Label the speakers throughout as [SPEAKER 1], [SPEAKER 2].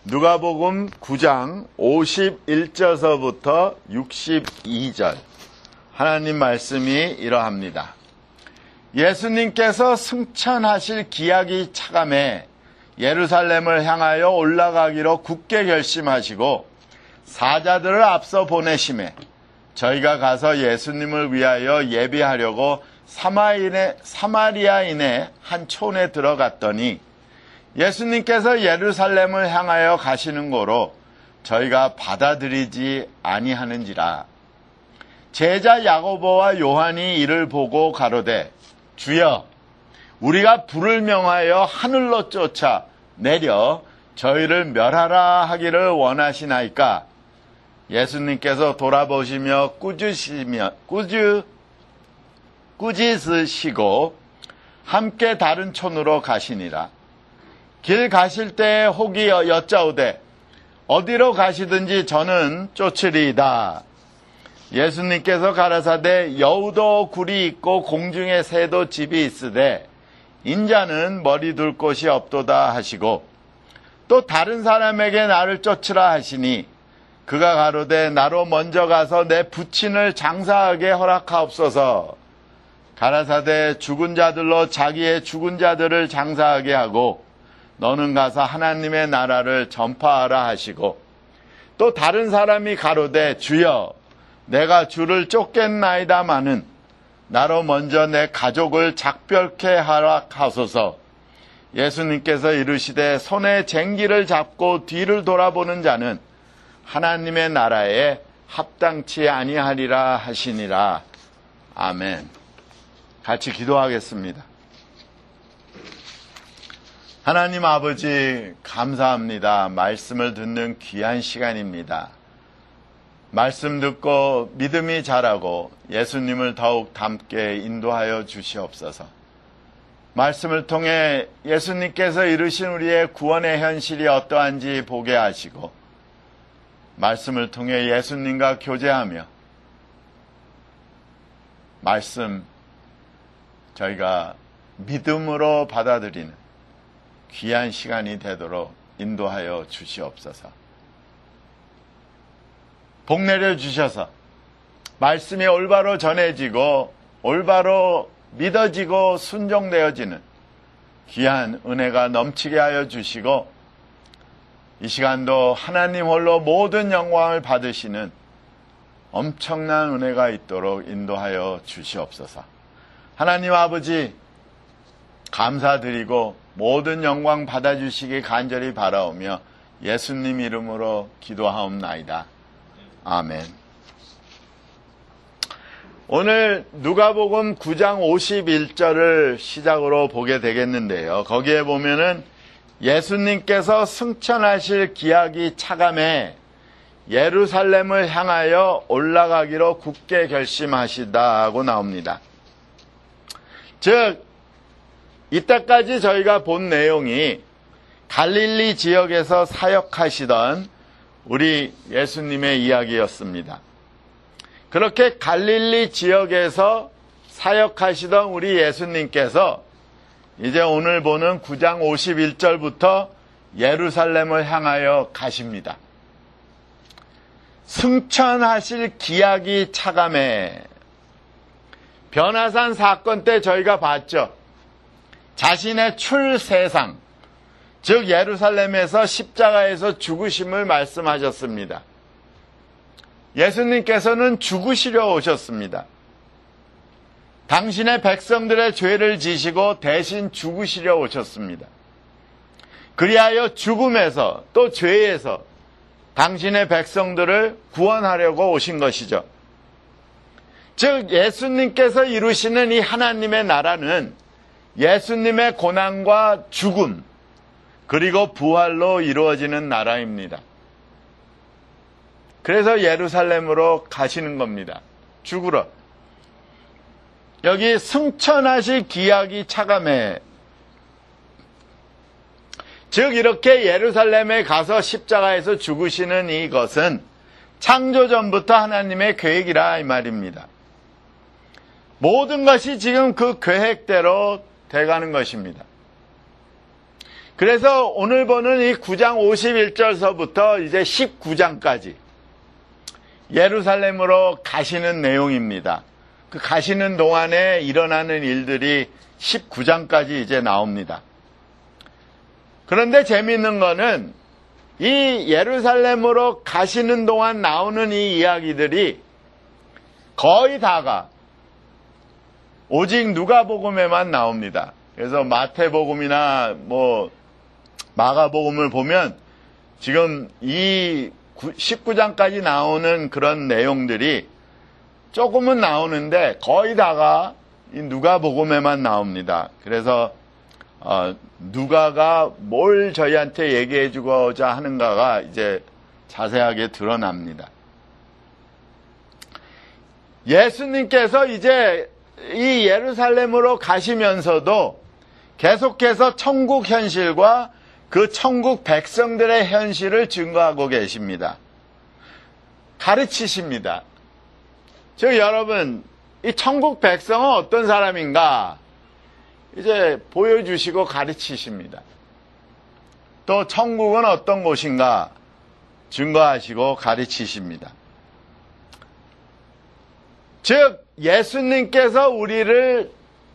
[SPEAKER 1] 누가복음 9장 51절서부터 62절 하나님 말씀이 이러합니다. 예수님께서 승천하실 기약이 차감해 예루살렘을 향하여 올라가기로 굳게 결심하시고 사자들을 앞서 보내심에 저희가 가서 예수님을 위하여 예비하려고 사마리아인의 한 촌에 들어갔더니 예수님께서 예루살렘을 향하여 가시는 고로 저희가 받아들이지 아니하는지라. 제자 야고보와 요한이 이를 보고 가로되 주여 우리가 불을 명하여 하늘로 쫓아 내려 저희를 멸하라 하기를 원하시나이까. 예수님께서 돌아보시며 꾸짖으시고 함께 다른 촌으로 가시니라. 길 가실 때에 혹이 여짜오되 어디로 가시든지 저는 쫓으리이다. 예수님께서 가라사대 여우도 굴이 있고 공중에 새도 집이 있으되 인자는 머리 둘 곳이 없도다 하시고 또 다른 사람에게 나를 쫓으라 하시니 그가 가로되 나로 먼저 가서 내 부친을 장사하게 허락하옵소서. 가라사대 죽은 자들로 자기의 죽은 자들을 장사하게 하고 너는 가서 하나님의 나라를 전파하라 하시고 또 다른 사람이 가로되 주여 내가 주를 쫓겠나이다마는 나로 먼저 내 가족을 작별케 하소서. 예수님께서 이르시되 손에 쟁기를 잡고 뒤를 돌아보는 자는 하나님의 나라에 합당치 아니하리라 하시니라. 아멘. 같이 기도하겠습니다. 하나님 아버지 감사합니다. 말씀을 듣는 귀한 시간입니다. 말씀 듣고 믿음이 자라고 예수님을 더욱 닮게 인도하여 주시옵소서. 말씀을 통해 예수님께서 이루신 우리의 구원의 현실이 어떠한지 보게 하시고 말씀을 통해 예수님과 교제하며 말씀 저희가 믿음으로 받아들이는 귀한 시간이 되도록 인도하여 주시옵소서. 복 내려 주셔서 말씀이 올바로 전해지고 올바로 믿어지고 순종되어지는 귀한 은혜가 넘치게 하여 주시고 이 시간도 하나님 홀로 모든 영광을 받으시는 엄청난 은혜가 있도록 인도하여 주시옵소서. 하나님 아버지 감사드리고 모든 영광 받아주시기 간절히 바라오며 예수님 이름으로 기도하옵나이다. 아멘. 오늘 누가복음 9장 51절을 시작으로 보게 되겠는데요. 거기에 보면은 예수님께서 승천하실 기약이 차감해 예루살렘을 향하여 올라가기로 굳게 결심하시다고 나옵니다. 즉 이때까지 저희가 본 내용이 갈릴리 지역에서 사역하시던 우리 예수님의 이야기였습니다. 그렇게 갈릴리 지역에서 사역하시던 우리 예수님께서 이제 오늘 보는 9장 51절부터 예루살렘을 향하여 가십니다. 승천하실 기약이 차감해 변화산 사건 때 저희가 봤죠. 자신의 출세상, 즉 예루살렘에서 십자가에서 죽으심을 말씀하셨습니다. 예수님께서는 죽으시려 오셨습니다. 당신의 백성들의 죄를 지시고 대신 죽으시려 오셨습니다. 그리하여 죽음에서 또 죄에서 당신의 백성들을 구원하려고 오신 것이죠. 즉 예수님께서 이루시는 이 하나님의 나라는 예수님의 고난과 죽음 그리고 부활로 이루어지는 나라입니다. 그래서 예루살렘으로 가시는 겁니다. 죽으러. 여기 승천하실 기약이 차감해. 즉 이렇게 예루살렘에 가서 십자가에서 죽으시는 이것은 창조전부터 하나님의 계획이라 이 말입니다. 모든 것이 지금 그 계획대로 돼가는 것입니다. 그래서 오늘 보는 이 9장 51절서부터 이제 19장까지 예루살렘으로 가시는 내용입니다. 그 가시는 동안에 일어나는 일들이 19장까지 이제 나옵니다. 그런데 재미있는 거는 이 예루살렘으로 가시는 동안 나오는 이 이야기들이 거의 다가 오직 누가복음에만 나옵니다. 그래서 마태복음이나 마가복음을 보면 지금 이 19장까지 나오는 그런 내용들이 조금은 나오는데 거의 다가 이 누가복음에만 나옵니다. 그래서 누가가 뭘 저희한테 얘기해 주고자 하는가가 이제 자세하게 드러납니다. 예수님께서 이제 이 예루살렘으로 가시면서도 계속해서 천국 현실과 그 천국 백성들의 현실을 증거하고 계십니다. 가르치십니다. 즉 여러분, 이 천국 백성은 어떤 사람인가 이제 보여주시고 가르치십니다. 또 천국은 어떤 곳인가 증거하시고 가르치십니다. 즉 예수님께서 우리를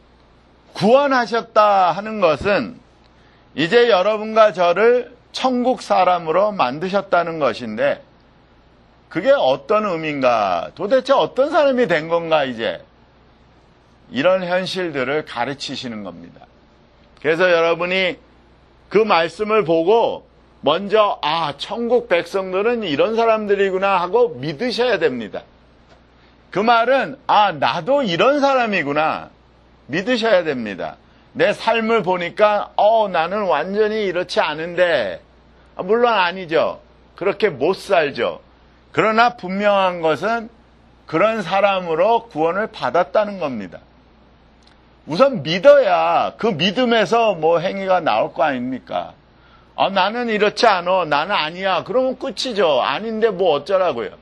[SPEAKER 1] 구원하셨다 하는 것은 이제 여러분과 저를 천국 사람으로 만드셨다는 것인데 그게 어떤 의미인가? 도대체 어떤 사람이 된 건가 이제? 이런 현실들을 가르치시는 겁니다. 그래서 여러분이 그 말씀을 보고 먼저 천국 백성들은 이런 사람들이구나 하고 믿으셔야 됩니다. 그 말은 나도 이런 사람이구나 믿으셔야 됩니다. 내 삶을 보니까 나는 완전히 이렇지 않은데 물론 아니죠. 그렇게 못 살죠. 그러나 분명한 것은 그런 사람으로 구원을 받았다는 겁니다. 우선 믿어야 그 믿음에서 행위가 나올 거 아닙니까? 나는 이렇지 않아. 나는 아니야. 그러면 끝이죠. 아닌데 어쩌라고요.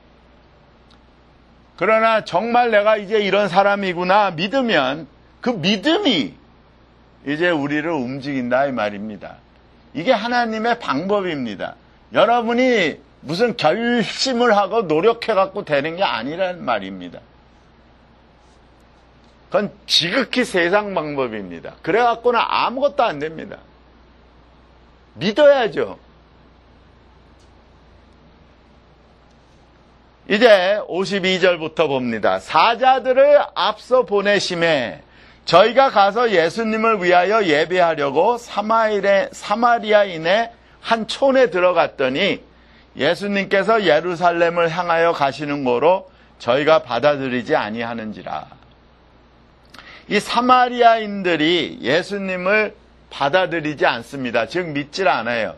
[SPEAKER 1] 그러나 정말 내가 이제 이런 사람이구나 믿으면 그 믿음이 이제 우리를 움직인다 이 말입니다. 이게 하나님의 방법입니다. 여러분이 무슨 결심을 하고 노력해갖고 되는 게 아니란 말입니다. 그건 지극히 세상 방법입니다. 그래갖고는 아무것도 안 됩니다. 믿어야죠. 이제 52절부터 봅니다. 사자들을 앞서 보내심에 저희가 가서 예수님을 위하여 예배하려고 사마리아인의 한 촌에 들어갔더니 예수님께서 예루살렘을 향하여 가시는 고로 저희가 받아들이지 아니하는지라. 이 사마리아인들이 예수님을 받아들이지 않습니다. 즉 믿질 않아요.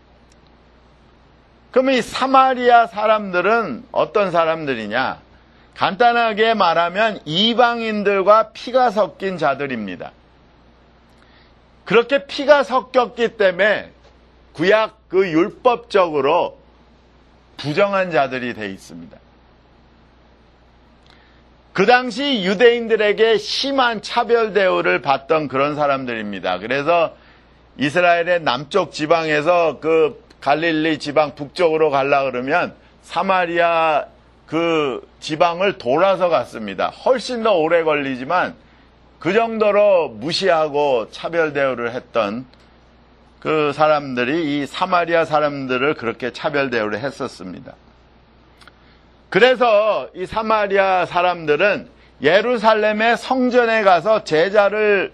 [SPEAKER 1] 그럼 이 사마리아 사람들은 어떤 사람들이냐? 간단하게 말하면 이방인들과 피가 섞인 자들입니다. 그렇게 피가 섞였기 때문에 구약 그 율법적으로 부정한 자들이 돼 있습니다. 그 당시 유대인들에게 심한 차별 대우를 받던 그런 사람들입니다. 그래서 이스라엘의 남쪽 지방에서 그 갈릴리 지방 북쪽으로 가려고 그러면 사마리아 그 지방을 돌아서 갔습니다. 훨씬 더 오래 걸리지만 그 정도로 무시하고 차별 대우를 했던 그 사람들이 이 사마리아 사람들을 그렇게 차별 대우를 했었습니다. 그래서 이 사마리아 사람들은 예루살렘의 성전에 가서 제사를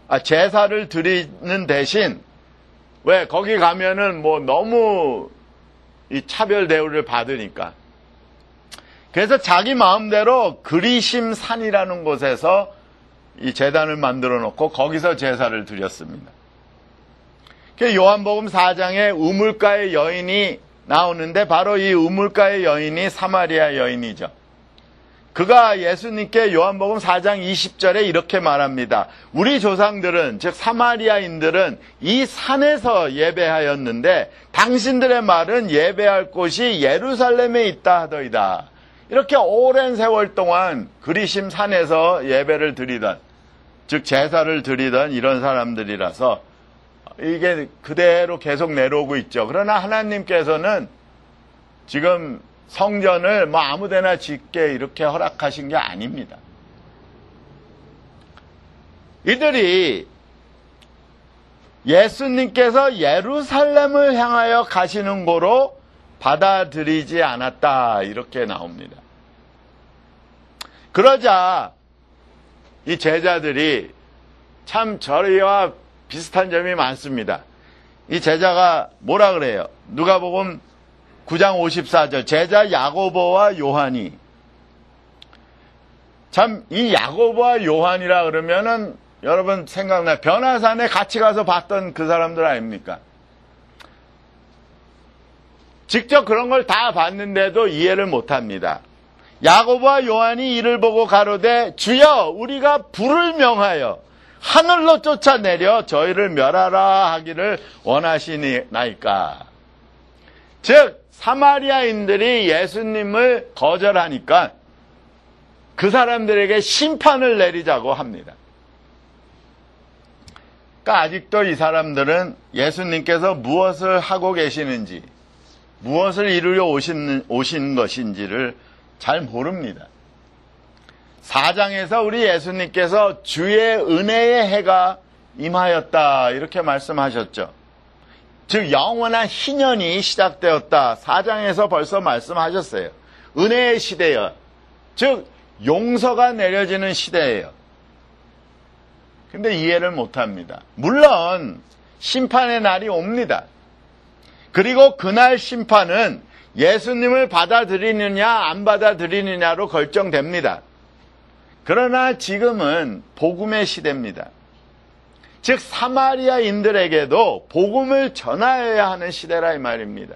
[SPEAKER 1] 드리는 대신 왜 거기 가면은 너무 이 차별 대우를 받으니까 그래서 자기 마음대로 그리심 산이라는 곳에서 이 제단을 만들어 놓고 거기서 제사를 드렸습니다. 요한복음 4장에 우물가의 여인이 나오는데 바로 이 우물가의 여인이 사마리아 여인이죠. 그가 예수님께 요한복음 4장 20절에 이렇게 말합니다. 우리 조상들은 즉 사마리아인들은 이 산에서 예배하였는데 당신들의 말은 예배할 곳이 예루살렘에 있다 하더이다. 이렇게 오랜 세월 동안 그리심 산에서 예배를 드리던 즉 제사를 드리던 이런 사람들이라서 이게 그대로 계속 내려오고 있죠. 그러나 하나님께서는 지금 성전을 뭐 아무데나 짓게 이렇게 허락하신 게 아닙니다. 이들이 예수님께서 예루살렘을 향하여 가시는 고로 받아들이지 않았다, 이렇게 나옵니다. 그러자 이 제자들이 참 저희와 비슷한 점이 많습니다. 이 제자가 뭐라 그래요? 누가복음 9장 54절, 제자 야고보와 요한이, 참 이 야고보와 요한이라 그러면은 여러분 생각나요? 변화산에 같이 가서 봤던 그 사람들 아닙니까? 직접 그런 걸 다 봤는데도 이해를 못합니다. 야고보와 요한이 이를 보고 가로되 주여 우리가 불을 명하여 하늘로 쫓아내려 저희를 멸하라 하기를 원하시나이까. 즉 사마리아인들이 예수님을 거절하니까 그 사람들에게 심판을 내리자고 합니다. 그러니까 아직도 이 사람들은 예수님께서 무엇을 하고 계시는지, 무엇을 이루려 오신 것인지를 잘 모릅니다. 4장에서 우리 예수님께서 주의 은혜의 해가 임하였다, 이렇게 말씀하셨죠. 즉 영원한 희년이 시작되었다. 4장에서 벌써 말씀하셨어요. 은혜의 시대여, 즉 용서가 내려지는 시대예요. 근데 이해를 못합니다. 물론 심판의 날이 옵니다. 그리고 그날 심판은 예수님을 받아들이느냐 안 받아들이느냐로 결정됩니다. 그러나 지금은 복음의 시대입니다. 즉 사마리아인들에게도 복음을 전하여야 하는 시대라 이 말입니다.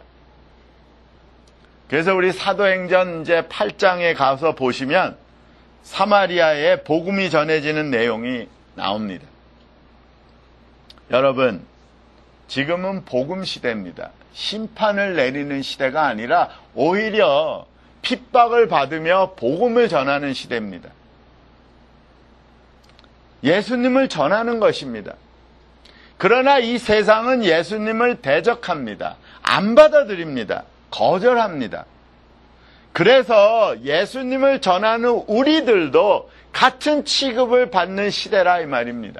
[SPEAKER 1] 그래서 우리 사도행전 이제 8장에 가서 보시면 사마리아에 복음이 전해지는 내용이 나옵니다. 여러분, 지금은 복음 시대입니다. 심판을 내리는 시대가 아니라 오히려 핍박을 받으며 복음을 전하는 시대입니다. 예수님을 전하는 것입니다. 그러나 이 세상은 예수님을 대적합니다. 안 받아들입니다. 거절합니다. 그래서 예수님을 전하는 우리들도 같은 취급을 받는 시대라 이 말입니다.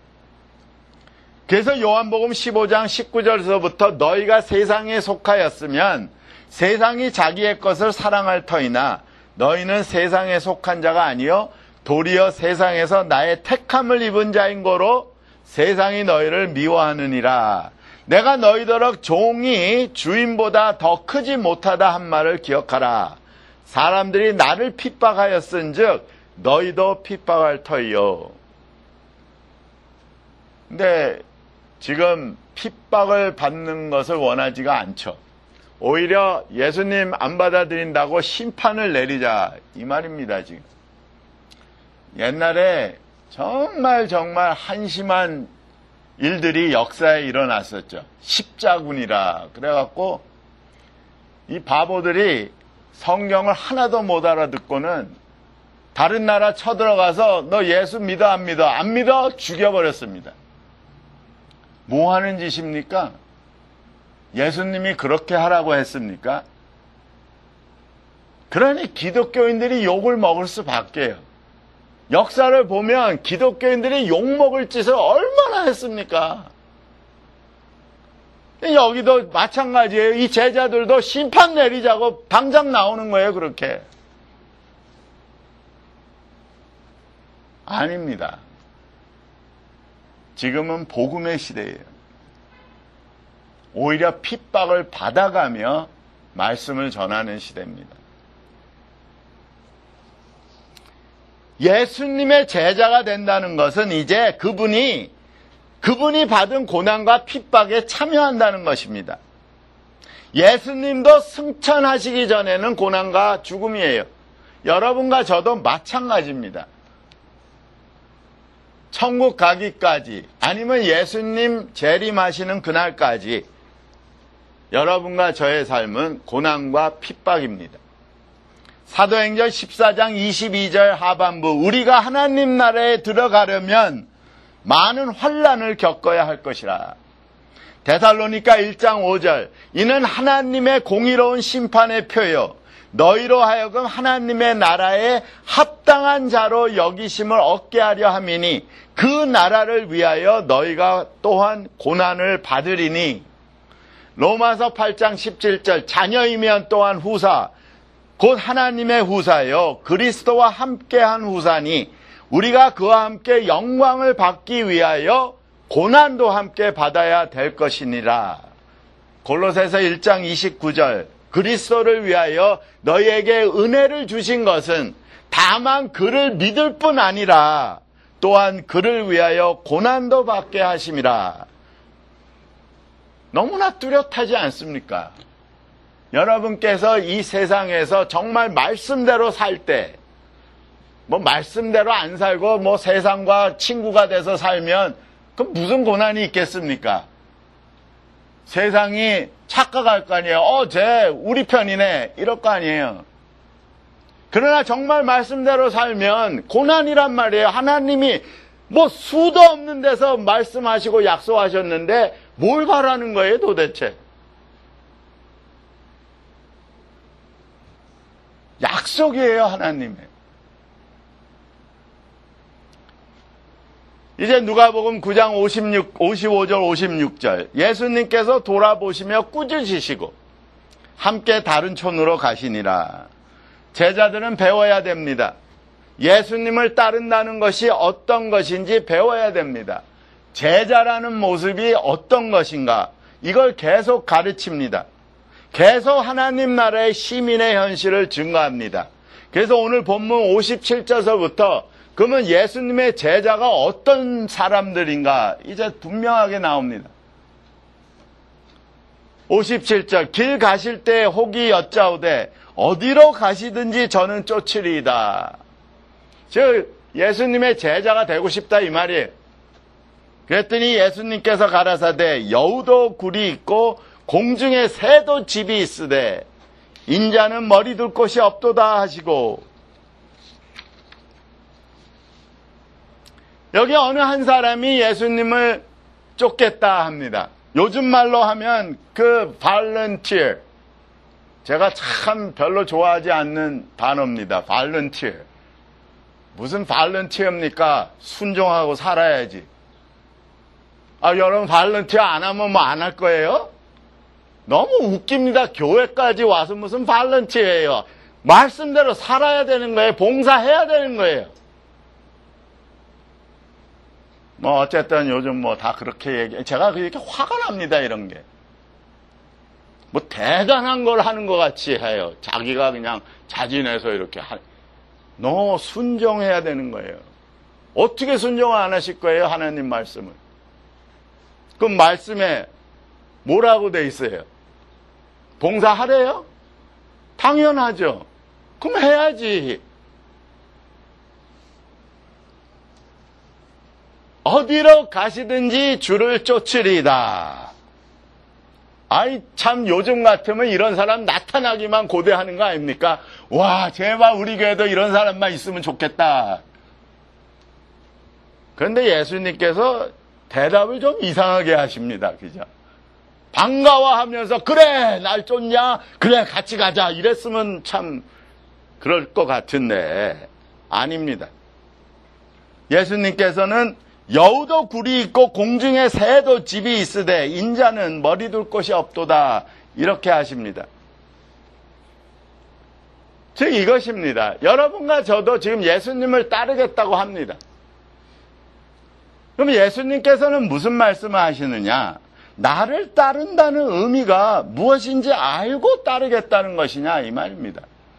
[SPEAKER 1] 그래서 요한복음 15장 19절에서부터 너희가 세상에 속하였으면 세상이 자기의 것을 사랑할 터이나 너희는 세상에 속한 자가 아니요 도리어 세상에서 나의 택함을 입은 자인 거로 세상이 너희를 미워하느니라. 내가 너희더러 종이 주인보다 더 크지 못하다 한 말을 기억하라. 사람들이 나를 핍박하였은즉 너희도 핍박할 터이요. 근데 지금 핍박을 받는 것을 원하지가 않죠. 오히려 예수님 안 받아들인다고 심판을 내리자 이 말입니다. 지금 옛날에 정말 한심한 일들이 역사에 일어났었죠. 십자군이라 그래갖고 이 바보들이 성경을 하나도 못 알아듣고는 다른 나라 쳐들어가서 너 예수 믿어 안 믿어? 안 믿어? 죽여버렸습니다. 뭐 하는 짓입니까? 예수님이 그렇게 하라고 했습니까? 그러니 기독교인들이 욕을 먹을 수밖에요. 역사를 보면 기독교인들이 욕먹을 짓을 얼마나 했습니까? 여기도 마찬가지예요. 이 제자들도 심판 내리자고 당장 나오는 거예요. 그렇게. 아닙니다. 지금은 복음의 시대예요. 오히려 핍박을 받아가며 말씀을 전하는 시대입니다. 예수님의 제자가 된다는 것은 이제 그분이 받은 고난과 핍박에 참여한다는 것입니다. 예수님도 승천하시기 전에는 고난과 죽음이에요. 여러분과 저도 마찬가지입니다. 천국 가기까지 아니면 예수님 재림하시는 그날까지 여러분과 저의 삶은 고난과 핍박입니다. 사도행전 14장 22절 하반부 우리가 하나님 나라에 들어가려면 많은 환난을 겪어야 할 것이라. 데살로니가 1장 5절. 이는 하나님의 공의로운 심판의 표요 너희로 하여금 하나님의 나라에 합당한 자로 여기심을 얻게 하려 함이니 그 나라를 위하여 너희가 또한 고난을 받으리니. 로마서 8장 17절. 자녀이면 또한 후사 곧 하나님의 후사요 그리스도와 함께한 후사니 우리가 그와 함께 영광을 받기 위하여 고난도 함께 받아야 될 것이니라. 골로새서 1장 29절. 그리스도를 위하여 너희에게 은혜를 주신 것은 다만 그를 믿을 뿐 아니라 또한 그를 위하여 고난도 받게 하심이라. 너무나 뚜렷하지 않습니까? 여러분께서 이 세상에서 정말 말씀대로 살 때, 말씀대로 안 살고 세상과 친구가 돼서 살면 그럼 무슨 고난이 있겠습니까? 세상이 착각할 거 아니에요. 쟤 우리 편이네. 이럴 거 아니에요. 그러나 정말 말씀대로 살면 고난이란 말이에요. 하나님이 수도 없는 데서 말씀하시고 약속하셨는데 뭘 바라는 거예요 도대체? 약속이에요 하나님의. 이제 누가복음 9장 55절 56절. 예수님께서 돌아보시며 꾸짖으시고 함께 다른 촌으로 가시니라. 제자들은 배워야 됩니다. 예수님을 따른다는 것이 어떤 것인지 배워야 됩니다. 제자라는 모습이 어떤 것인가 이걸 계속 가르칩니다. 계속 하나님 나라의 시민의 현실을 증거합니다. 그래서 오늘 본문 57절서부터 그러면 예수님의 제자가 어떤 사람들인가 이제 분명하게 나옵니다. 57절. 길 가실 때 혹이 여짜오되 어디로 가시든지 저는 쫓으리이다. 즉 예수님의 제자가 되고 싶다 이 말이에요. 그랬더니 예수님께서 가라사대 여우도 굴이 있고 공중에 새도 집이 있으되 인자는 머리 둘 곳이 없도다 하시고. 여기 어느 한 사람이 예수님을 쫓겠다 합니다. 요즘 말로 하면 그 volunteer. 제가 참 별로 좋아하지 않는 단어입니다. volunteer. 무슨 volunteer입니까? 순종하고 살아야지. 여러분 volunteer 안 하면 안 할 거예요? 너무 웃깁니다. 교회까지 와서 무슨 volunteer예요. 말씀대로 살아야 되는 거예요. 봉사해야 되는 거예요. 어쨌든 요즘 다 그렇게 얘기해. 제가 그렇게 화가 납니다, 이런 게. 대단한 걸 하는 것 같이 해요. 자기가 그냥 자진해서 이렇게 너 순종해야 되는 거예요. 어떻게 순종을 안 하실 거예요, 하나님 말씀을? 그럼 말씀에 뭐라고 돼 있어요? 봉사하래요? 당연하죠. 그럼 해야지. 어디로 가시든지 주를 쫓으리이다. 참 요즘 같으면 이런 사람 나타나기만 고대하는 거 아닙니까? 와, 제발 우리 교회도 이런 사람만 있으면 좋겠다. 그런데 예수님께서 대답을 좀 이상하게 하십니다. 그죠? 반가워하면서 그래 날 쫓냐? 그래 같이 가자. 이랬으면 참 그럴 것 같은데 아닙니다. 예수님께서는 여우도 굴이 있고 공중에 새도 집이 있으되 인자는 머리 둘 곳이 없도다 이렇게 하십니다. 즉 이것입니다. 여러분과 저도 지금 예수님을 따르겠다고 합니다. 그럼 예수님께서는 무슨 말씀을 하시느냐? 나를 따른다는 의미가 무엇인지 알고 따르겠다는 것이냐 이 말입니다.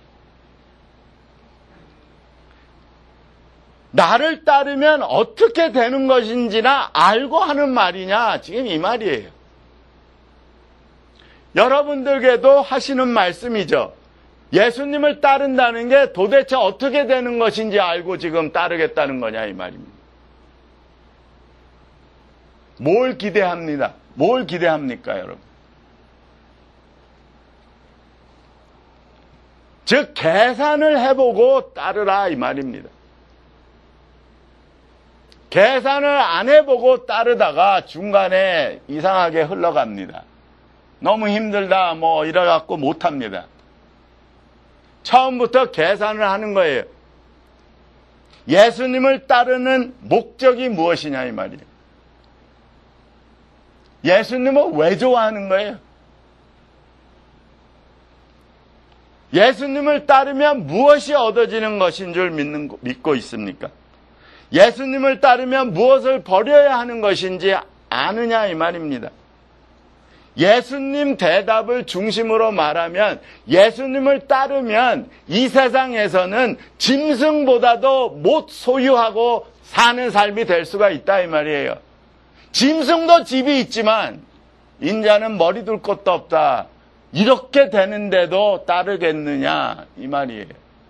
[SPEAKER 1] 나를 따르면 어떻게 되는 것인지나 알고 하는 말이냐 지금 이 말이에요. 여러분들에게도 하시는 말씀이죠. 예수님을 따른다는 게 도대체 어떻게 되는 것인지 알고 지금 따르겠다는 거냐 이 말입니다. 뭘 기대합니다. 뭘 기대합니까 여러분? 즉 계산을 해보고 따르라 이 말입니다. 계산을 안 해보고 따르다가 중간에 이상하게 흘러갑니다. 너무 힘들다 이래갖고 못합니다. 처음부터 계산을 하는 거예요. 예수님을 따르는 목적이 무엇이냐 이 말이에요. 예수님을 왜 좋아하는 거예요? 예수님을 따르면 무엇이 얻어지는 것인 줄 믿고 있습니까? 예수님을 따르면 무엇을 버려야 하는 것인지 아느냐 이 말입니다. 예수님 대답을 중심으로 말하면 예수님을 따르면 이 세상에서는 짐승보다도 못 소유하고 사는 삶이 될 수가 있다 이 말이에요. 짐승도 집이 있지만 인자는 머리 둘 곳도 없다. 이렇게 되는데도 따르겠느냐 이 말이에요.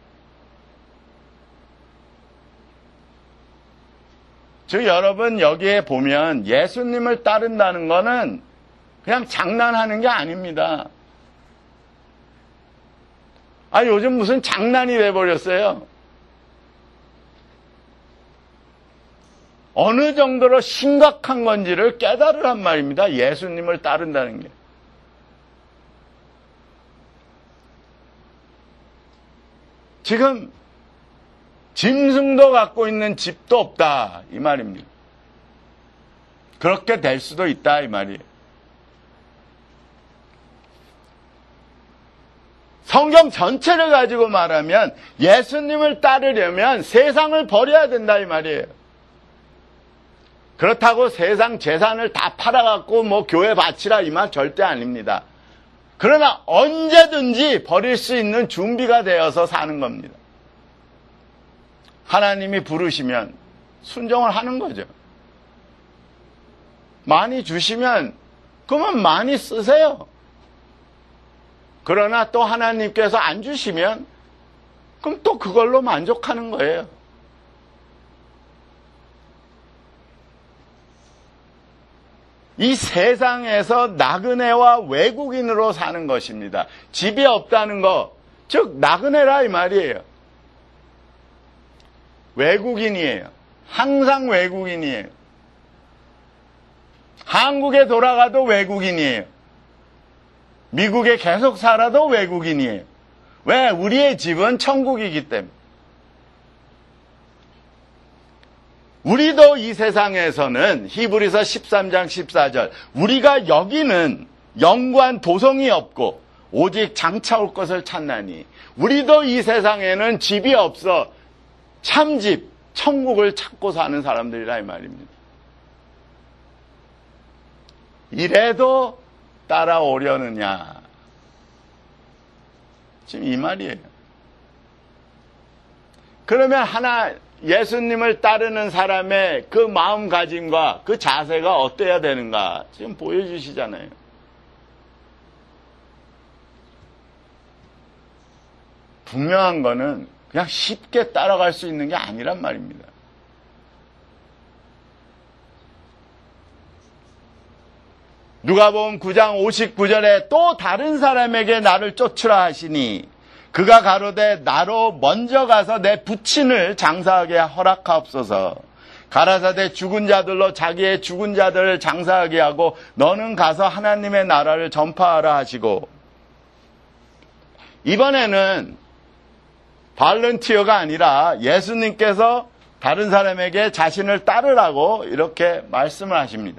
[SPEAKER 1] 즉 여러분 여기에 보면 예수님을 따른다는 것은 그냥 장난하는 게 아닙니다. 요즘 무슨 장난이 돼버렸어요. 어느 정도로 심각한 건지를 깨달으란 말입니다. 예수님을 따른다는 게. 지금 짐승도 갖고 있는 집도 없다 이 말입니다. 그렇게 될 수도 있다 이 말이에요. 성경 전체를 가지고 말하면 예수님을 따르려면 세상을 버려야 된다 이 말이에요. 그렇다고 세상 재산을 다 팔아갖고 교회 바치라 이 말 절대 아닙니다. 그러나 언제든지 버릴 수 있는 준비가 되어서 사는 겁니다. 하나님이 부르시면 순종을 하는 거죠. 많이 주시면 그러면 많이 쓰세요. 그러나 또 하나님께서 안 주시면 그럼 또 그걸로 만족하는 거예요. 이 세상에서 나그네와 외국인으로 사는 것입니다. 집이 없다는 거, 즉 나그네라 이 말이에요. 외국인이에요. 항상 외국인이에요. 한국에 돌아가도 외국인이에요. 미국에 계속 살아도 외국인이에요. 왜? 우리의 집은 천국이기 때문에. 우리도 이 세상에서는 히브리서 13장 14절 우리가 여기는 영구한 도성이 없고 오직 장차 올 것을 찾나니 우리도 이 세상에는 집이 없어 참집, 천국을 찾고 사는 사람들이라 이 말입니다. 이래도 따라오려느냐 지금 이 말이에요. 그러면 예수님을 따르는 사람의 그 마음가짐과 그 자세가 어때야 되는가 지금 보여주시잖아요. 분명한 거는 그냥 쉽게 따라갈 수 있는 게 아니란 말입니다. 누가복음 9장 59절에 또 다른 사람에게 나를 쫓으라 하시니 그가 가로되 나로 먼저 가서 내 부친을 장사하게 허락하옵소서. 가라사대 죽은 자들로 자기의 죽은 자들을 장사하게 하고 너는 가서 하나님의 나라를 전파하라 하시고, 이번에는 발런티어가 아니라 예수님께서 다른 사람에게 자신을 따르라고 이렇게 말씀을 하십니다.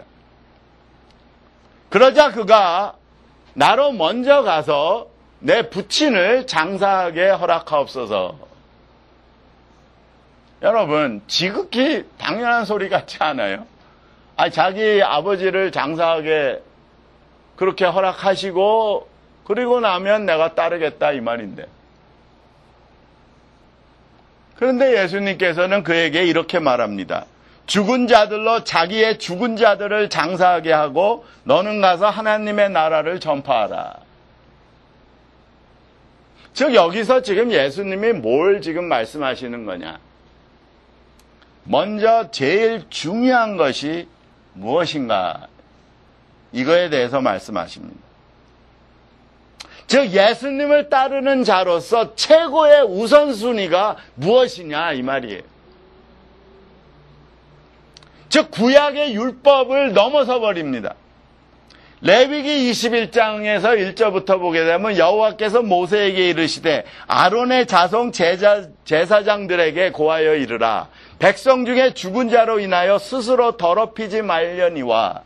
[SPEAKER 1] 그러자 그가 나로 먼저 가서 내 부친을 장사하게 허락하옵소서. 여러분, 지극히 당연한 소리 같지 않아요? 자기 아버지를 장사하게 그렇게 허락하시고 그리고 나면 내가 따르겠다 이 말인데. 그런데 예수님께서는 그에게 이렇게 말합니다. 죽은 자들로 자기의 죽은 자들을 장사하게 하고 너는 가서 하나님의 나라를 전파하라. 즉 여기서 지금 예수님이 뭘 지금 말씀하시는 거냐? 먼저 제일 중요한 것이 무엇인가? 이거에 대해서 말씀하십니다. 즉 예수님을 따르는 자로서 최고의 우선순위가 무엇이냐 이 말이에요. 즉 구약의 율법을 넘어서 버립니다. 레위기 21장에서 1절부터 보게 되면 여호와께서 모세에게 이르시되 아론의 자손 제사장들에게 고하여 이르라. 백성 중에 죽은 자로 인하여 스스로 더럽히지 말려니와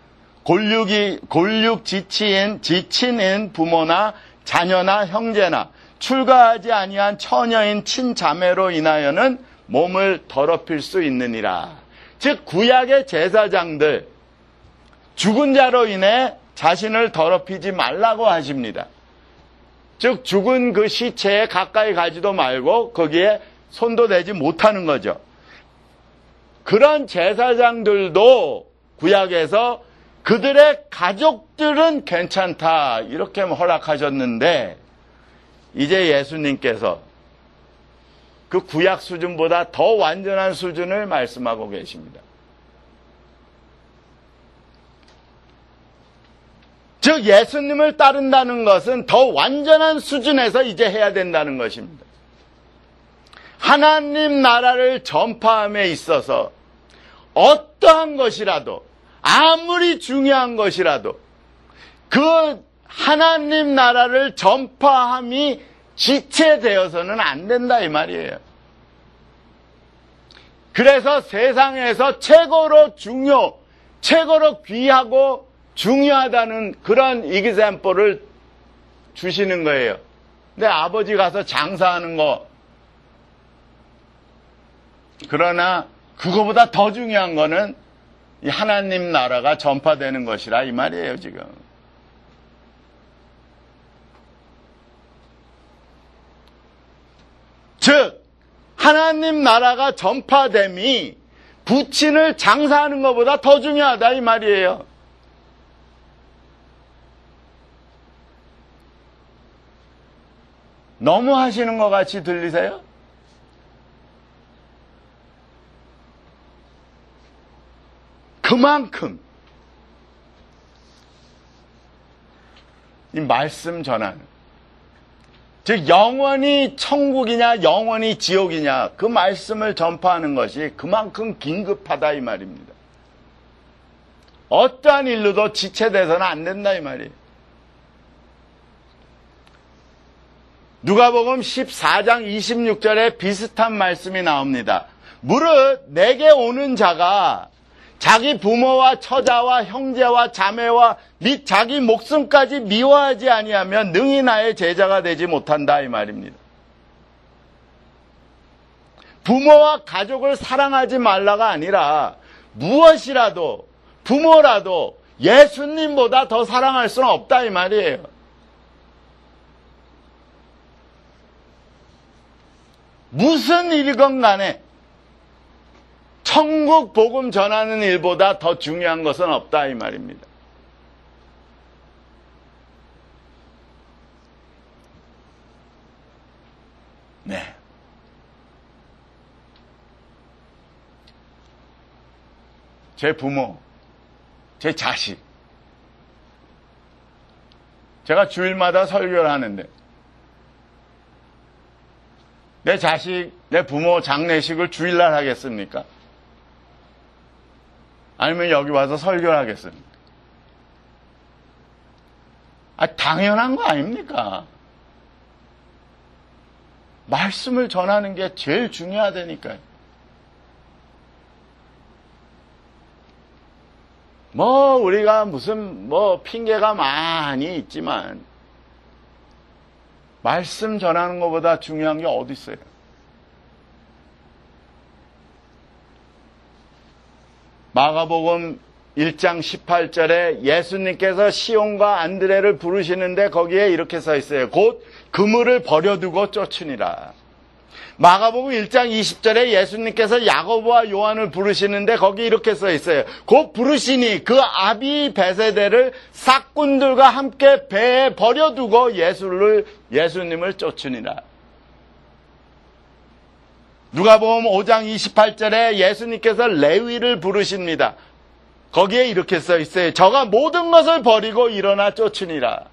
[SPEAKER 1] 골육 지친인 부모나 자녀나 형제나 출가하지 아니한 처녀인 친자매로 인하여는 몸을 더럽힐 수 있느니라. 즉 구약의 제사장들 죽은 자로 인해 자신을 더럽히지 말라고 하십니다. 즉 죽은 그 시체에 가까이 가지도 말고 거기에 손도 대지 못하는 거죠. 그런 제사장들도 구약에서 그들의 가족들은 괜찮다 이렇게 허락하셨는데 이제 예수님께서 그 구약 수준보다 더 완전한 수준을 말씀하고 계십니다. 즉 예수님을 따른다는 것은 더 완전한 수준에서 이제 해야 된다는 것입니다. 하나님 나라를 전파함에 있어서 어떠한 것이라도 아무리 중요한 것이라도 그 하나님 나라를 전파함이 지체되어서는 안 된다 이 말이에요. 그래서 세상에서 최고로 귀하고 중요하다는 그런 이기샘플을 주시는 거예요. 근데 아버지 가서 장사하는 거 그러나 그거보다 더 중요한 거는 이 하나님 나라가 전파되는 것이라 이 말이에요 지금. 즉 하나님 나라가 전파됨이 부친을 장사하는 것보다 더 중요하다 이 말이에요. 너무 하시는 것 같이 들리세요? 그만큼 이 말씀 전하는 즉 영원히 천국이냐 영원히 지옥이냐 그 말씀을 전파하는 것이 그만큼 긴급하다 이 말입니다. 어떠한 일로도 지체돼서는 안 된다 이 말이에요. 누가복음 14장 26절에 비슷한 말씀이 나옵니다. 무릇 내게 오는 자가 자기 부모와 처자와 형제와 자매와 및 자기 목숨까지 미워하지 아니하면 능히 나의 제자가 되지 못한다 이 말입니다. 부모와 가족을 사랑하지 말라가 아니라 무엇이라도 부모라도 예수님보다 더 사랑할 수는 없다 이 말이에요. 무슨 일이건 간에 천국 복음 전하는 일보다 더 중요한 것은 없다 이 말입니다. 네. 제 부모, 제 자식. 제가 주일마다 설교를 하는데 내 자식, 내 부모 장례식을 주일날 하겠습니까? 아니면 여기 와서 설교를 하겠습니까? 당연한 거 아닙니까? 말씀을 전하는 게 제일 중요하다니까요. 우리가 무슨 핑계가 많이 있지만 말씀 전하는 것보다 중요한 게 어디 있어요? 마가복음 1장 18절에 예수님께서 시온과 안드레를 부르시는데 거기에 이렇게 써 있어요. 곧 그물을 버려두고 쫓으니라. 마가복음 1장 20절에 예수님께서 야고보와 요한을 부르시는데 거기 이렇게 써 있어요. 곧 부르시니 그 아비 베세데를 싹꾼들과 함께 배에 버려두고 예수님을 쫓으니라. 누가복음 5장 28절에 예수님께서 레위를 부르십니다. 거기에 이렇게 써 있어요. 저가 모든 것을 버리고 일어나 쫓으니라.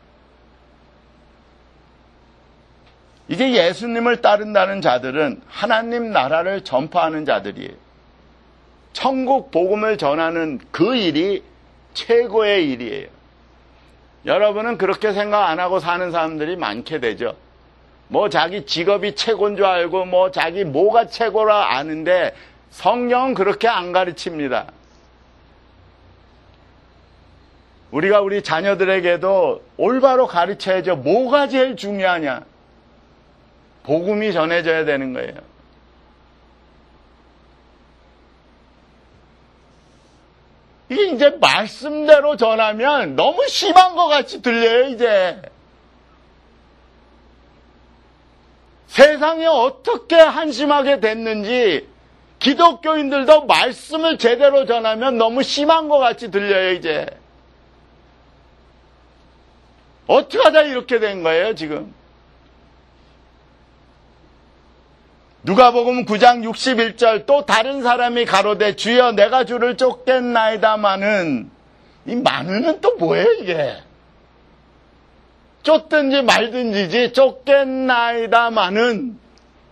[SPEAKER 1] 이게 예수님을 따른다는 자들은 하나님 나라를 전파하는 자들이에요. 천국 복음을 전하는 그 일이 최고의 일이에요. 여러분은 그렇게 생각 안 하고 사는 사람들이 많게 되죠. 뭐 자기 직업이 최고인 줄 알고 뭐 자기 뭐가 최고라 아는데 성경은 그렇게 안 가르칩니다. 우리가 우리 자녀들에게도 올바로 가르쳐야죠. 뭐가 제일 중요하냐? 복음이 전해져야 되는 거예요. 이게 이제 말씀대로 전하면 너무 심한 것 같이 들려요, 이제. 세상에 어떻게 한심하게 됐는지 기독교인들도 말씀을 제대로 전하면 너무 심한 것 같이 들려요, 이제. 어떻게 하다 이렇게 된 거예요, 지금? 누가복음 9장 61절 또 다른 사람이 가로되 주여 내가 주를 쫓겠나이다마는 이 마는은 또 뭐예요 이게? 쫓든지 말든지지 쫓겠나이다마는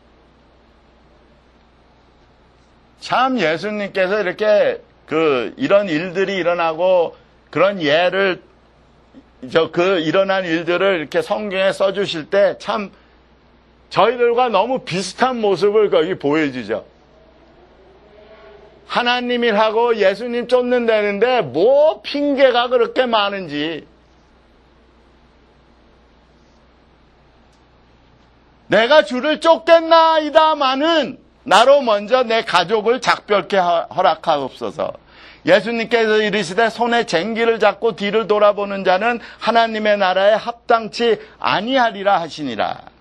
[SPEAKER 1] 참 예수님께서 이렇게 이런 일들이 일어나고 그런 예를 일어난 일들을 이렇게 성경에 써주실 때 참 저희들과 너무 비슷한 모습을 거기 보여주죠. 하나님 일하고 예수님 쫓는다는데 뭐 핑계가 그렇게 많은지. 내가 주를 쫓겠나이다마는 나로 먼저 내 가족을 작별케 허락하옵소서. 예수님께서 이르시되 손에 쟁기를 잡고 뒤를 돌아보는 자는 하나님의 나라에 합당치 아니하리라 하시니라.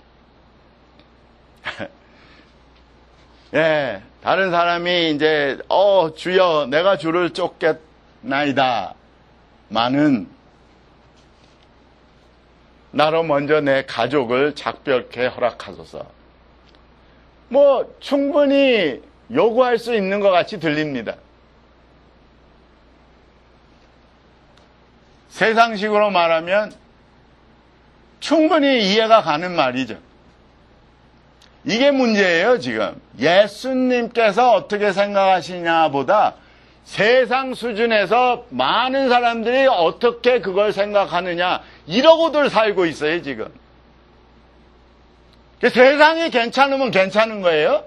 [SPEAKER 1] 예, 다른 사람이 이제 주여 내가 주를 쫓겠나이다 마는 나로 먼저 내 가족을 작별케 허락하소서. 뭐 충분히 요구할 수 있는 것 같이 들립니다. 세상식으로 말하면 충분히 이해가 가는 말이죠. 이게 문제예요, 지금. 예수님께서 어떻게 생각하시냐 보다 세상 수준에서 많은 사람들이 어떻게 그걸 생각하느냐, 이러고들 살고 있어요, 지금. 세상이 괜찮으면 괜찮은 거예요?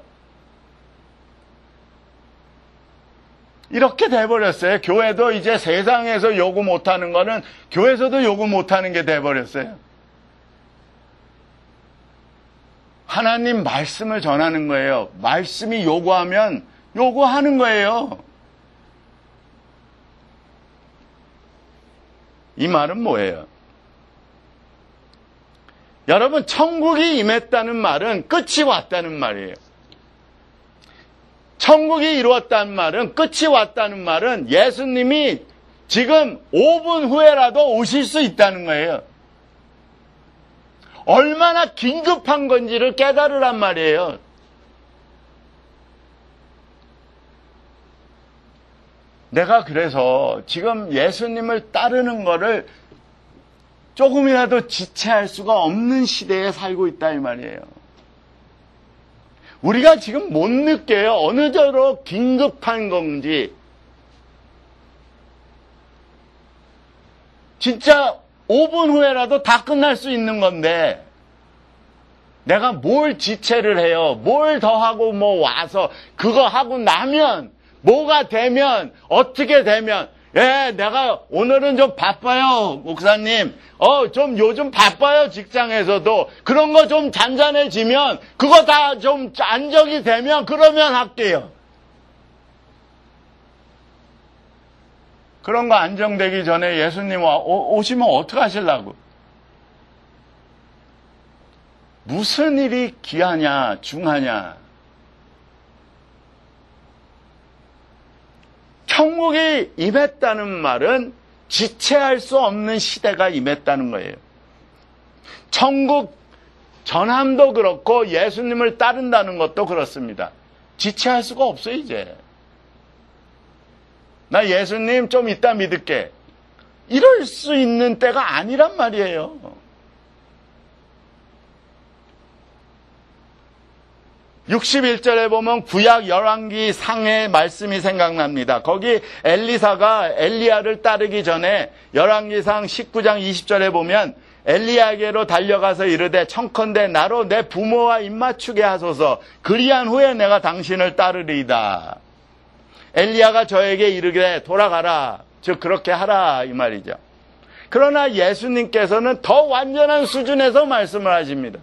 [SPEAKER 1] 이렇게 돼버렸어요. 교회도 이제 세상에서 요구 못하는 거는 교회에서도 요구 못하는 게 돼버렸어요. 하나님 말씀을 전하는 거예요. 말씀이 요구하면 요구하는 거예요. 이 말은 뭐예요? 여러분, 천국이 임했다는 말은 끝이 왔다는 말이에요. 천국이 이루었다는 말은, 끝이 왔다는 말은 예수님이 지금 5분 후에라도 오실 수 있다는 거예요. 얼마나 긴급한 건지를 깨달으란 말이에요. 내가 그래서 지금 예수님을 따르는 거를 조금이라도 지체할 수가 없는 시대에 살고 있다 이 말이에요. 우리가 지금 못 느껴요. 어느 정도로 긴급한 건지. 진짜 5분 후에라도 다 끝날 수 있는 건데 내가 뭘 지체를 해요. 뭘 더 하고 뭐 와서 그거 하고 나면 뭐가 되면 어떻게 되면 내가 오늘은 좀 바빠요. 목사님. 좀 요즘 바빠요. 직장에서도. 그런 거 좀 잔잔해지면 그거 다 좀 안정이 되면 그러면 할게요. 그런 거 안정되기 전에 예수님 오시면 어떻게 하시려고? 무슨 일이 귀하냐, 중하냐? 천국이 임했다는 말은 지체할 수 없는 시대가 임했다는 거예요. 천국 전함도 그렇고 예수님을 따른다는 것도 그렇습니다. 지체할 수가 없어요, 이제. 나 예수님 좀 이따 믿을게. 이럴 수 있는 때가 아니란 말이에요. 61절에 보면 구약 열왕기 상의 말씀이 생각납니다. 거기 엘리사가 엘리야를 따르기 전에 열왕기상 19장 20절에 보면 엘리야에게로 달려가서 이르되 청컨대 나로 내 부모와 입맞추게 하소서. 그리한 후에 내가 당신을 따르리이다. 엘리야가 저에게 이르되 돌아가라. 즉 그렇게 하라 이 말이죠. 그러나 예수님께서는 더 완전한 수준에서 말씀을 하십니다.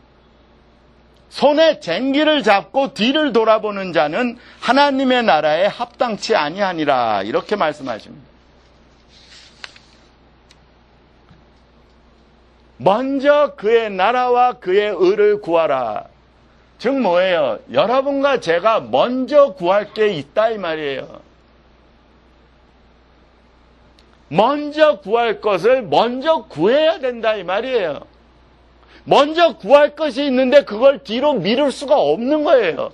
[SPEAKER 1] 손에 쟁기를 잡고 뒤를 돌아보는 자는 하나님의 나라에 합당치 아니하니라 이렇게 말씀하십니다. 먼저 그의 나라와 그의 의를 구하라. 즉 뭐예요? 여러분과 제가 먼저 구할 게 있다 이 말이에요. 먼저 구할 것을 먼저 구해야 된다 이 말이에요. 먼저 구할 것이 있는데 그걸 뒤로 미룰 수가 없는 거예요.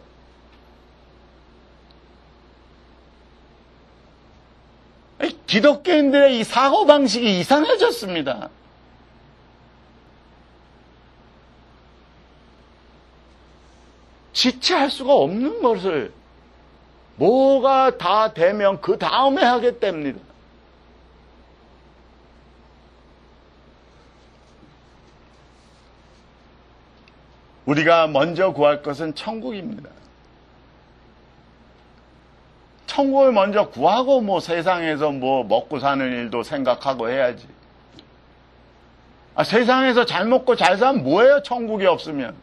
[SPEAKER 1] 기독교인들의 이 사고방식이 이상해졌습니다. 지체할 수가 없는 것을 뭐가 다 되면 그 다음에 하겠답니다. 우리가 먼저 구할 것은 천국입니다. 천국을 먼저 구하고 뭐 세상에서 뭐 먹고 사는 일도 생각하고 해야지. 세상에서 잘 먹고 잘 사면 뭐예요? 천국이 없으면.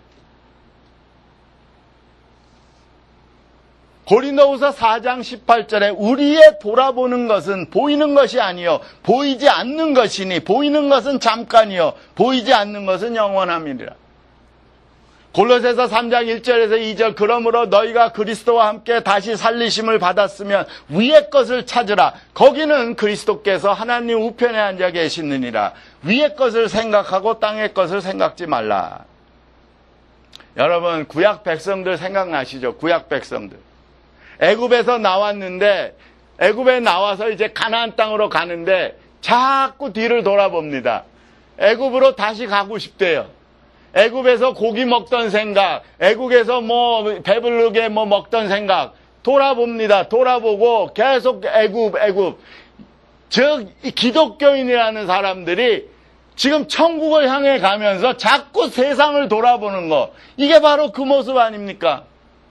[SPEAKER 1] 고린도후서 4장 18절에 우리의 돌아보는 것은 보이는 것이 아니요 보이지 않는 것이니 보이는 것은 잠깐이요 보이지 않는 것은 영원함이니라. 골로새서 3장 1절에서 2절 그러므로 너희가 그리스도와 함께 다시 살리심을 받았으면 위의 것을 찾으라. 거기는 그리스도께서 하나님 우편에 앉아 계시느니라. 위의 것을 생각하고 땅의 것을 생각지 말라. 여러분 구약 백성들 생각나시죠? 구약 백성들. 애굽에서 나왔는데 애굽에 나와서 이제 가나안 땅으로 가는데 자꾸 뒤를 돌아봅니다. 애굽으로 다시 가고 싶대요. 애굽에서 고기 먹던 생각, 애굽에서 뭐 배부르게 뭐 먹던 생각 돌아봅니다. 돌아보고 계속 애굽. 즉 기독교인이라는 사람들이 지금 천국을 향해 가면서 자꾸 세상을 돌아보는 거. 이게 바로 그 모습 아닙니까?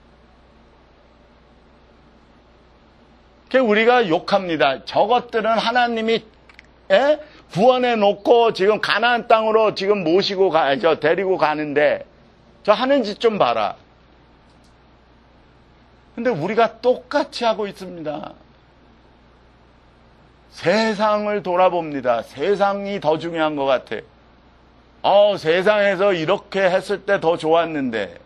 [SPEAKER 1] 우리가 욕합니다. 저것들은 하나님이 구원해 놓고 지금 가나안 땅으로 지금 모시고 데리고 가는데 저 하는 짓 좀 봐라. 근데 우리가 똑같이 하고 있습니다. 세상을 돌아봅니다. 세상이 더 중요한 것 같아. 세상에서 이렇게 했을 때 더 좋았는데.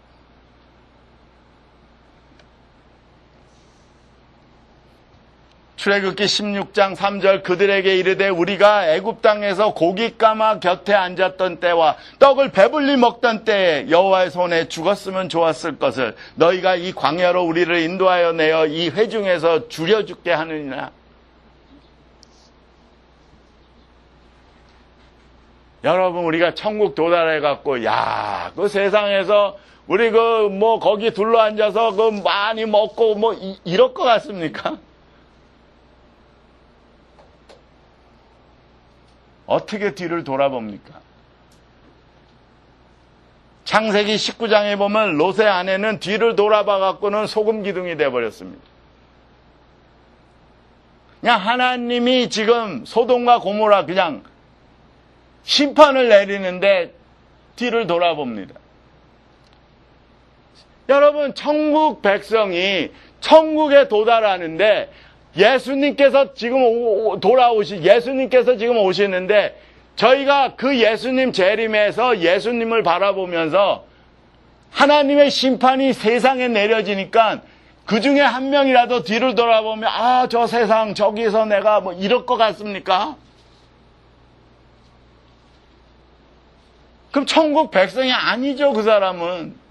[SPEAKER 1] 출애굽기 16장 3절 그들에게 이르되 우리가 애굽 땅에서 고깃가마 곁에 앉았던 때와 떡을 배불리 먹던 때에 여호와의 손에 죽었으면 좋았을 것을 너희가 이 광야로 우리를 인도하여 내어 이 회중에서 줄여 죽게 하느니라. 여러분 우리가 천국 도달해 갖고 그 세상에서 우리 거기 둘러 앉아서 많이 먹고 이럴 것 같습니까? 어떻게 뒤를 돌아봅니까? 창세기 19장에 보면 롯의 아내는 뒤를 돌아봐 갖고는 소금 기둥이 되어버렸습니다. 그냥 하나님이 지금 소돔과 고모라 그냥 심판을 내리는데 뒤를 돌아봅니다. 여러분 천국 백성이 천국에 도달하는데 예수님께서 지금 예수님께서 지금 오시는데 저희가 그 예수님 재림에서 예수님을 바라보면서 하나님의 심판이 세상에 내려지니까 그 중에 한 명이라도 뒤를 돌아보면 저 세상 저기서 내가 이럴 것 같습니까? 그럼 천국 백성이 아니죠, 그 사람은.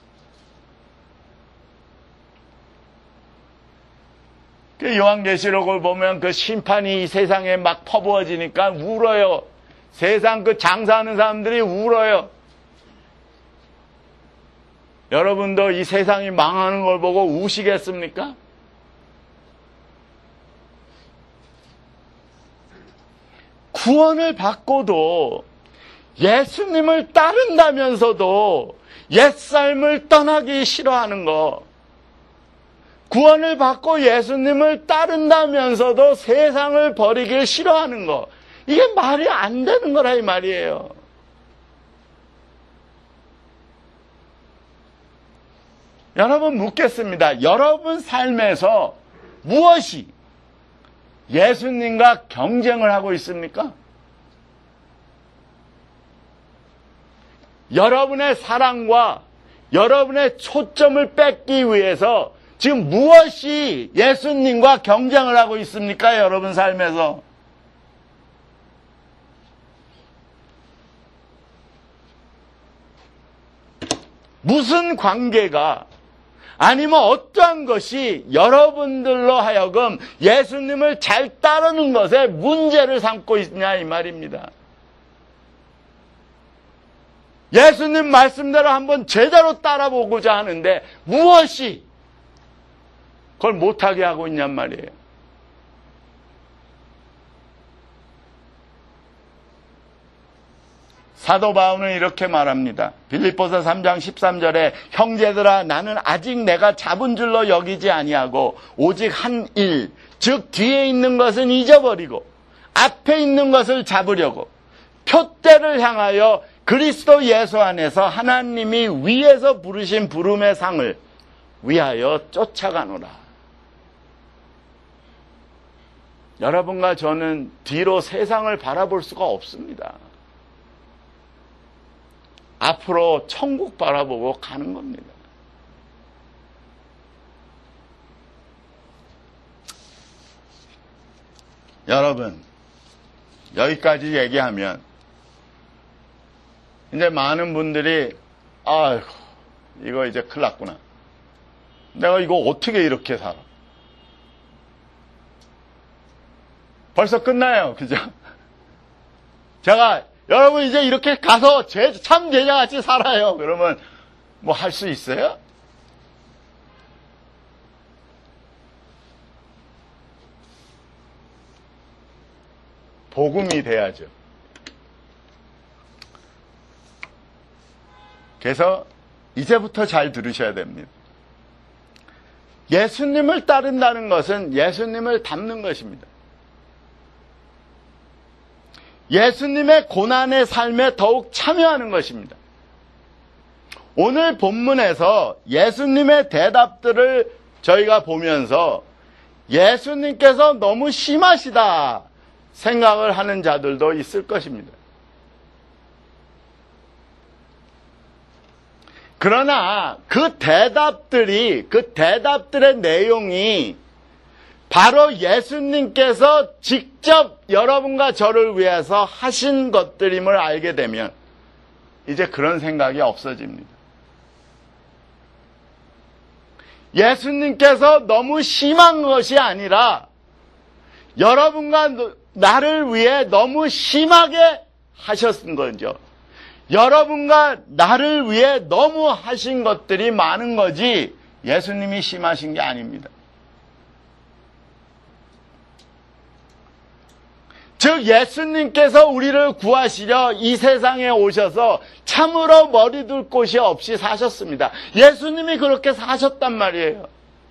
[SPEAKER 1] 요한계시록을 보면 그 심판이 이 세상에 막 퍼부어지니까 울어요. 세상 장사하는 사람들이 울어요. 여러분도 이 세상이 망하는 걸 보고 우시겠습니까? 구원을 받고도 예수님을 따른다면서도 옛삶을 떠나기 싫어하는 거, 구원을 받고 예수님을 따른다면서도 세상을 버리길 싫어하는 거, 이게 말이 안 되는 거라 이 말이에요. 여러분 묻겠습니다. 여러분 삶에서 무엇이 예수님과 경쟁을 하고 있습니까? 여러분의 사랑과 여러분의 초점을 뺏기 위해서 지금 무엇이 예수님과 경쟁을 하고 있습니까? 여러분 삶에서. 무슨 관계가 아니면 어떠한 것이 여러분들로 하여금 예수님을 잘 따르는 것에 문제를 삼고 있냐 이 말입니다. 예수님 말씀대로 한번 제대로 따라보고자 하는데 무엇이 그걸 못하게 하고 있냔 말이에요. 사도 바울은 이렇게 말합니다. 빌립보서 3장 13절에 형제들아 나는 아직 내가 잡은 줄로 여기지 아니하고 오직 한 일, 즉 뒤에 있는 것은 잊어버리고 앞에 있는 것을 잡으려고 표대를 향하여 그리스도 예수 안에서 하나님이 위에서 부르신 부름의 상을 위하여 쫓아가노라. 여러분과 저는 뒤로 세상을 바라볼 수가 없습니다. 앞으로 천국 바라보고 가는 겁니다. 여러분, 여기까지 얘기하면 이제 많은 분들이 아이고 이거 이제 큰일 났구나. 내가 이거 어떻게 이렇게 살아? 벌써 끝나요. 그죠? 제가 여러분 이제 이렇게 가서 참 제자같이 살아요. 그러면 뭐 할 수 있어요? 복음이 돼야죠. 그래서 이제부터 잘 들으셔야 됩니다. 예수님을 따른다는 것은 예수님을 닮는 것입니다. 예수님의 고난의 삶에 더욱 참여하는 것입니다. 오늘 본문에서 예수님의 대답들을 저희가 보면서 예수님께서 너무 심하시다 생각을 하는 자들도 있을 것입니다. 그러나 그 대답들의 내용이 바로 예수님께서 직접 여러분과 저를 위해서 하신 것들임을 알게 되면 이제 그런 생각이 없어집니다. 예수님께서 너무 심한 것이 아니라 여러분과 나를 위해 너무 심하게 하셨던 거죠. 여러분과 나를 위해 너무 하신 것들이 많은 거지 예수님이 심하신 게 아닙니다. 즉 예수님께서 우리를 구하시려 이 세상에 오셔서 참으로 머리 둘 곳이 없이 사셨습니다. 예수님이 그렇게 사셨단 말이에요.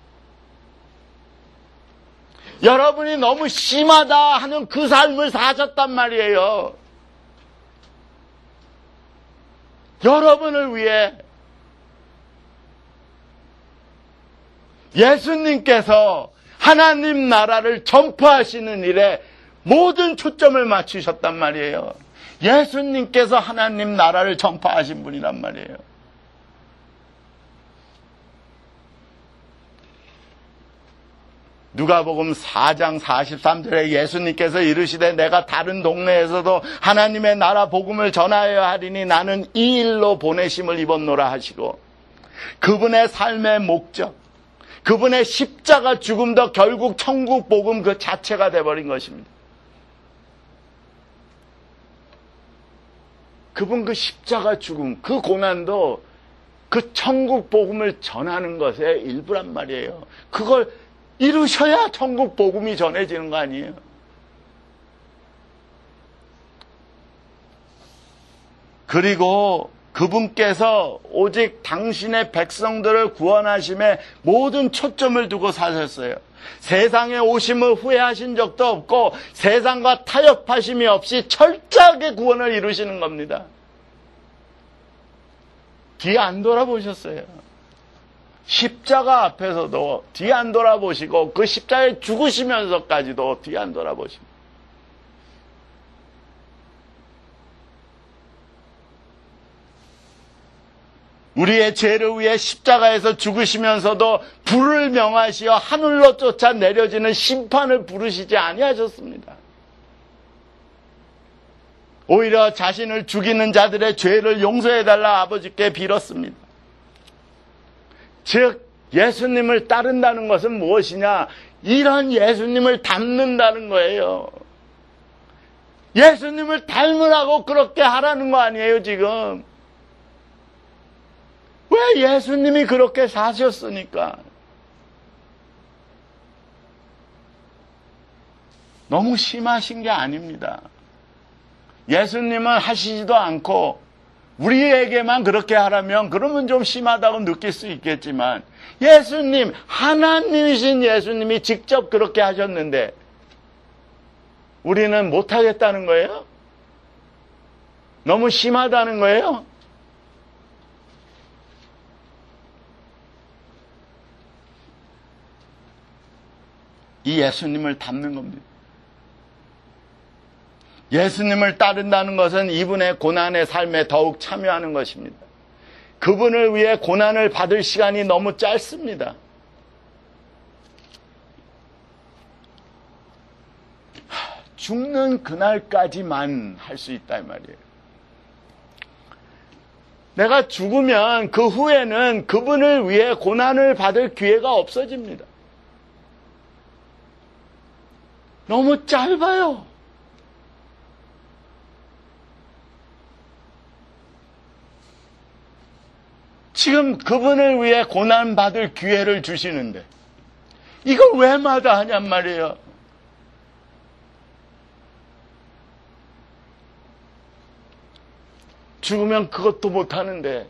[SPEAKER 1] 여러분이 너무 심하다 하는 그 삶을 사셨단 말이에요. 여러분을 위해 예수님께서 하나님 나라를 전파하시는 일에 모든 초점을 맞추셨단 말이에요. 예수님께서 하나님 나라를 전파하신 분이란 말이에요. 누가복음 4장 43절에 예수님께서 이르시되 내가 다른 동네에서도 하나님의 나라 복음을 전하여야 하리니 나는 이 일로 보내심을 입었노라 하시고 그분의 삶의 목적, 그분의 십자가 죽음도 결국 천국 복음 그 자체가 되어버린 것입니다. 그분 그 십자가 죽음, 그 고난도 그 천국 복음을 전하는 것의 일부란 말이에요. 그걸 이루셔야 천국 복음이 전해지는 거 아니에요. 그리고 그분께서 오직 당신의 백성들을 구원하심에 모든 초점을 두고 사셨어요. 세상에 오심을 후회하신 적도 없고 세상과 타협하심이 없이 철저하게 구원을 이루시는 겁니다. 뒤 안 돌아보셨어요. 십자가 앞에서도 뒤 안 돌아보시고 그 십자가에 죽으시면서까지도 뒤 안 돌아보십니다. 우리의 죄를 위해 십자가에서 죽으시면서도 불을 명하시어 하늘로 쫓아 내려지는 심판을 부르시지 아니하셨습니다. 오히려 자신을 죽이는 자들의 죄를 용서해달라 아버지께 빌었습니다. 즉 예수님을 따른다는 것은 무엇이냐? 이런 예수님을 닮는다는 거예요. 예수님을 닮으라고 그렇게 하라는 거 아니에요 지금. 왜 예수님이 그렇게 사셨으니까. 너무 심하신 게 아닙니다. 예수님은 하시지도 않고 우리에게만 그렇게 하라면 그러면 좀 심하다고 느낄 수 있겠지만 예수님, 하나님이신 예수님이 직접 그렇게 하셨는데 우리는 못하겠다는 거예요? 너무 심하다는 거예요? 이 예수님을 닮는 겁니다. 예수님을 따른다는 것은 이분의 고난의 삶에 더욱 참여하는 것입니다. 그분을 위해 고난을 받을 시간이 너무 짧습니다. 죽는 그날까지만 할 수 있다 이 말이에요. 내가 죽으면 그 후에는 그분을 위해 고난을 받을 기회가 없어집니다. 너무 짧아요. 지금 그분을 위해 고난받을 기회를 주시는데 이걸 왜 마다하냔 말이에요. 죽으면 그것도 못하는데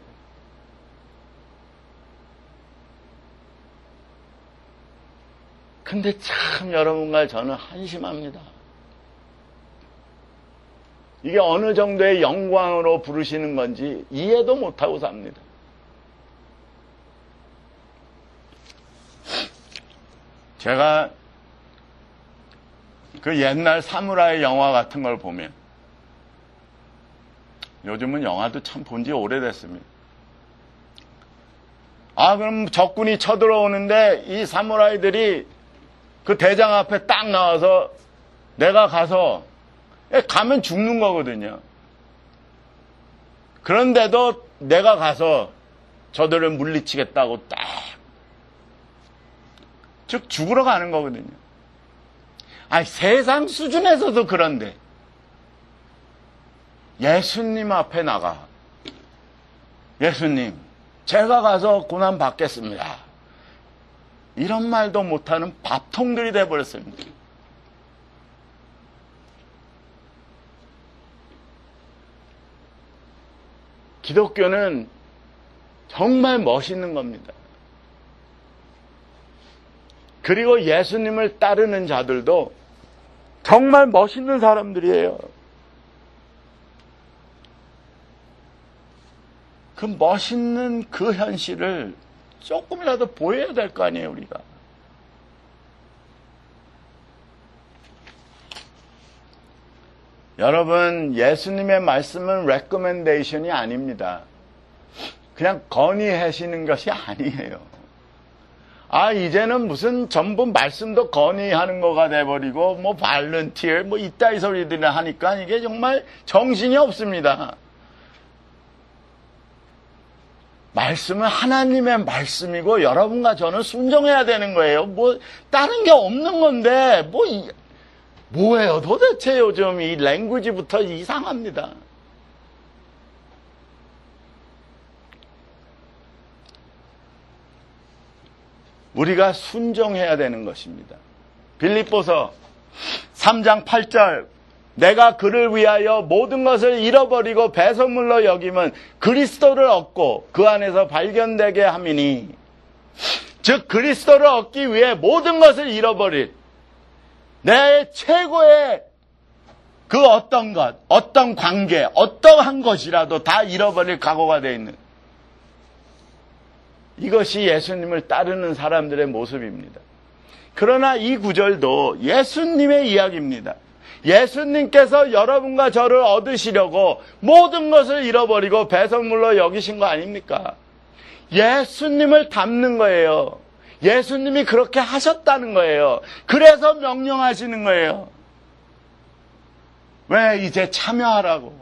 [SPEAKER 1] 근데 참 여러분과 저는 한심합니다. 이게 어느 정도의 영광으로 부르시는 건지 이해도 못하고 삽니다. 제가 그 옛날 사무라이 영화 같은 걸 보면 요즘은 영화도 참 본 지 오래됐습니다. 그럼 적군이 쳐들어오는데 이 사무라이들이 그 대장 앞에 딱 나와서 내가 가서 가면 죽는 거거든요. 그런데도 내가 가서 저들을 물리치겠다고 딱 즉 죽으러 가는 거거든요. 세상 수준에서도 그런데 예수님 앞에 나가 예수님 제가 가서 고난 받겠습니다. 이런 말도 못하는 밥통들이 돼버렸습니다. 기독교는 정말 멋있는 겁니다. 그리고 예수님을 따르는 자들도 정말 멋있는 사람들이에요. 그 멋있는 그 현실을 조금이라도 보여야 될 거 아니에요, 우리가. 여러분, 예수님의 말씀은 레코멘데이션이 아닙니다. 그냥 건의하시는 것이 아니에요. 이제는 무슨 전부 말씀도 건의하는 거가 돼버리고, 발런티어, 이따위 소리들을 하니까 이게 정말 정신이 없습니다. 말씀은 하나님의 말씀이고, 여러분과 저는 순종해야 되는 거예요. 다른 게 없는 건데, 뭐예요? 도대체 요즘 이 랭귀지부터 이상합니다. 우리가 순종해야 되는 것입니다. 빌립보서 3장 8절 내가 그를 위하여 모든 것을 잃어버리고 배설물로 여기면 그리스도를 얻고 그 안에서 발견되게 함이니 즉 그리스도를 얻기 위해 모든 것을 잃어버릴 내 최고의 그 어떤 것, 어떤 관계, 어떠한 것이라도 다 잃어버릴 각오가 되어 있는 이것이 예수님을 따르는 사람들의 모습입니다. 그러나 이 구절도 예수님의 이야기입니다. 예수님께서 여러분과 저를 얻으시려고 모든 것을 잃어버리고 배설물로 여기신 거 아닙니까? 예수님을 닮는 거예요. 예수님이 그렇게 하셨다는 거예요. 그래서 명령하시는 거예요. 왜? 이제 참여하라고.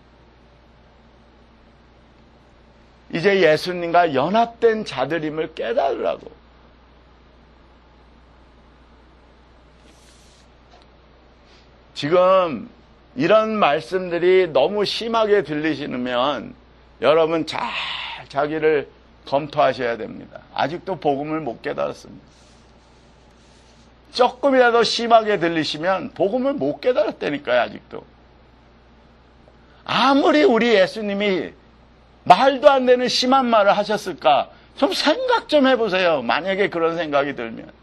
[SPEAKER 1] 이제 예수님과 연합된 자들임을 깨달으라고. 지금 이런 말씀들이 너무 심하게 들리시면 여러분 잘 자기를 검토하셔야 됩니다. 아직도 복음을 못 깨달았습니다. 조금이라도 심하게 들리시면 복음을 못 깨달았다니까요. 아직도. 아무리 우리 예수님이 말도 안 되는 심한 말을 하셨을까? 좀 생각 좀 해보세요. 만약에 그런 생각이 들면.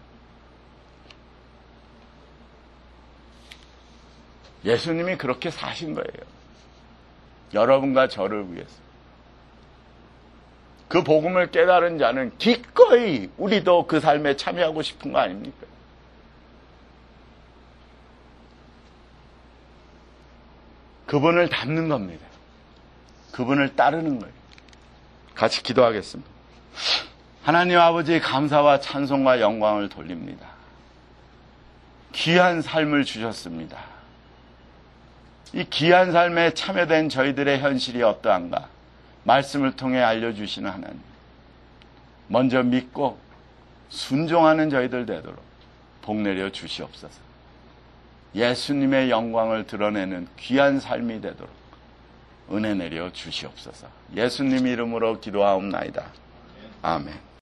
[SPEAKER 1] 예수님이 그렇게 사신 거예요. 여러분과 저를 위해서. 그 복음을 깨달은 자는 기꺼이 우리도 그 삶에 참여하고 싶은 거 아닙니까? 그분을 닮는 겁니다. 그분을 따르는 거예요. 같이 기도하겠습니다. 하나님 아버지 감사와 찬송과 영광을 돌립니다. 귀한 삶을 주셨습니다. 이 귀한 삶에 참여된 저희들의 현실이 어떠한가? 말씀을 통해 알려주시는 하나님. 먼저 믿고 순종하는 저희들 되도록 복 내려 주시옵소서. 예수님의 영광을 드러내는 귀한 삶이 되도록 은혜 내려 주시옵소서. 예수님 이름으로 기도하옵나이다. 아멘.